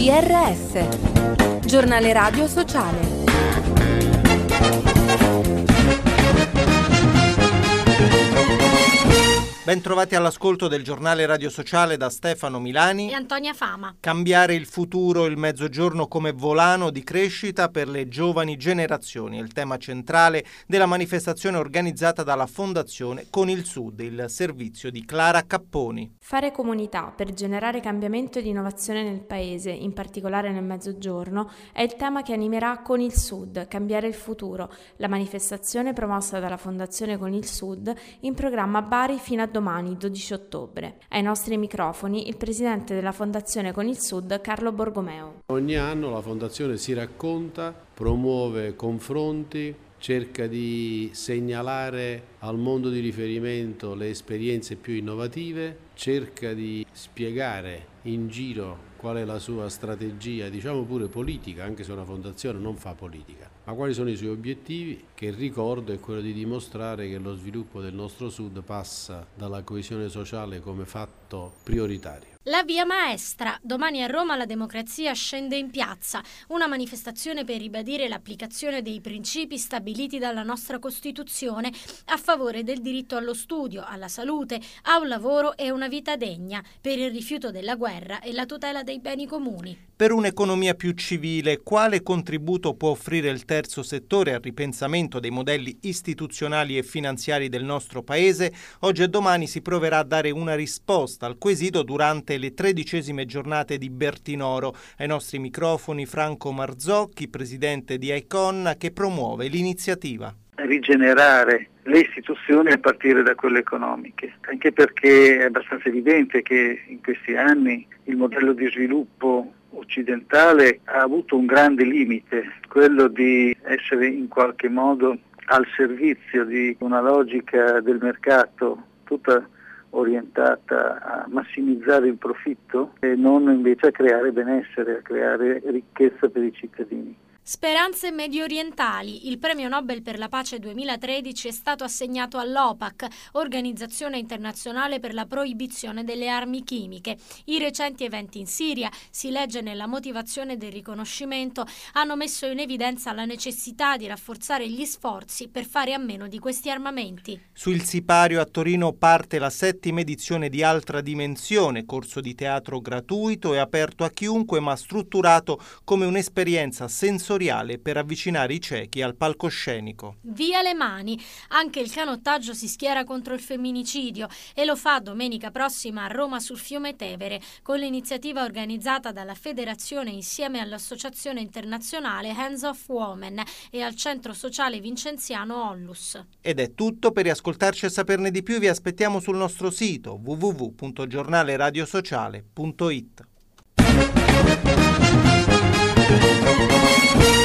GRS, Giornale Radio Sociale. Ben trovati all'ascolto del Giornale Radio Sociale da Stefano Milani e Antonia Fama. Cambiare il futuro, il mezzogiorno come volano di crescita per le giovani generazioni, il tema centrale della manifestazione organizzata dalla Fondazione Con il Sud, il servizio di Clara Capponi. Fare comunità per generare cambiamento ed innovazione nel Paese, in particolare nel Mezzogiorno, è il tema che animerà Con il Sud, Cambiare il futuro, la manifestazione promossa dalla Fondazione Con il Sud in programma a Bari fino a domani, 12 ottobre. Ai nostri microfoni il presidente della Fondazione Con il Sud, Carlo Borgomeo. Ogni anno la Fondazione si racconta, promuove confronti, cerca di segnalare al mondo di riferimento le esperienze più innovative, cerca di spiegare in giro qual è la sua strategia, diciamo pure politica, anche se una fondazione non fa politica, ma quali sono i suoi obiettivi, che il ricordo è quello di dimostrare che lo sviluppo del nostro Sud passa dalla coesione sociale come fatto prioritario. La via maestra. Domani a Roma la democrazia scende in piazza, una manifestazione per ribadire l'applicazione dei principi stabiliti dalla nostra Costituzione a favore del diritto allo studio, alla salute, a un lavoro e una vita degna, per il rifiuto della guerra e la tutela dei beni comuni. Per un'economia più civile, quale contributo può offrire il terzo settore al ripensamento dei modelli istituzionali e finanziari del nostro Paese? Oggi e domani si proverà a dare una risposta al quesito durante le 13esime giornate di Bertinoro. Ai nostri microfoni Franco Marzocchi, presidente di ICON, che promuove l'iniziativa. Rigenerare le istituzioni a partire da quelle economiche, anche perché è abbastanza evidente che in questi anni il modello di sviluppo occidentale ha avuto un grande limite, quello di essere in qualche modo al servizio di una logica del mercato tutta orientata a massimizzare il profitto e non invece a creare benessere, a creare ricchezza per i cittadini. Speranze mediorientali. Il premio Nobel per la pace 2013 è stato assegnato all'OPAC, Organizzazione Internazionale per la Proibizione delle Armi Chimiche. I recenti eventi in Siria, si legge nella motivazione del riconoscimento, hanno messo in evidenza la necessità di rafforzare gli sforzi per fare a meno di questi armamenti. Sul Sipario a Torino parte la 7ª edizione di Altra Dimensione, corso di teatro gratuito e aperto a chiunque, ma strutturato come un'esperienza sensoriale per avvicinare i ciechi al palcoscenico. Via le mani. Anche il canottaggio si schiera contro il femminicidio e lo fa domenica prossima a Roma sul fiume Tevere, con l'iniziativa organizzata dalla Federazione insieme all'Associazione Internazionale Hands of Women e al Centro Sociale Vincenziano Onlus. Ed è tutto. Per riascoltarci e saperne di più vi aspettiamo sul nostro sito www.giornaleradiosociale.it.